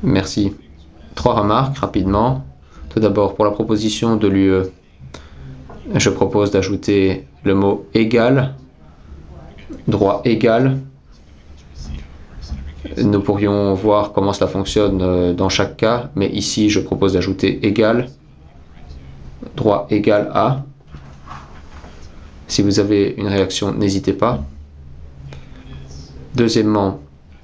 Merci. 3 remarques rapidement. Tout d'abord, pour la proposition de l'UE, je propose d'ajouter le mot égal, droit égal. Nous pourrions voir comment cela fonctionne dans chaque cas, mais ici je propose d'ajouter égal, droit égal à. Si vous avez une réaction, n'hésitez pas. Deuxièmement,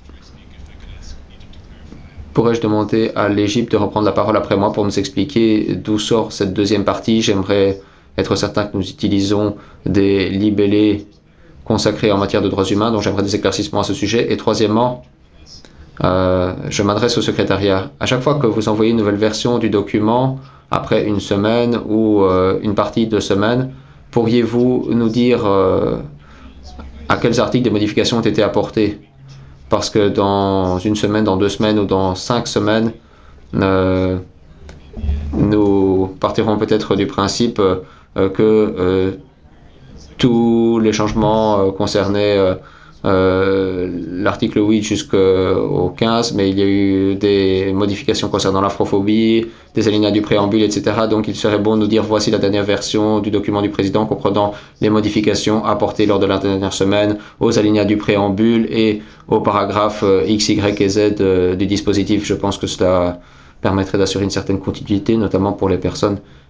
pourrais-je demander à l'Égypte de reprendre la parole après moi pour nous expliquer d'où sort cette deuxième partie? J'aimerais être certain que nous utilisons des libellés consacrés en matière de droits humains, donc j'aimerais des éclaircissements à ce sujet. Et troisièmement, je m'adresse au secrétariat. À chaque fois que vous envoyez une nouvelle version du document, après une semaine ou une partie de semaine, pourriez-vous nous dire à quels articles des modifications ont été apportées? Parce que dans une semaine, dans 2 semaines ou dans 5 semaines, nous partirons peut-être du principe que tous les changements concernaient l'article 8 jusqu'au 15, mais il y a eu des modifications concernant l'afrophobie, des alinéas du préambule, etc. Donc il serait bon de nous dire voici la dernière version du document du président comprenant les modifications apportées lors de la dernière semaine aux alinéas du préambule et aux paragraphes X, Y et Z du dispositif. Je pense que cela permettrait d'assurer une certaine continuité, notamment pour les personnes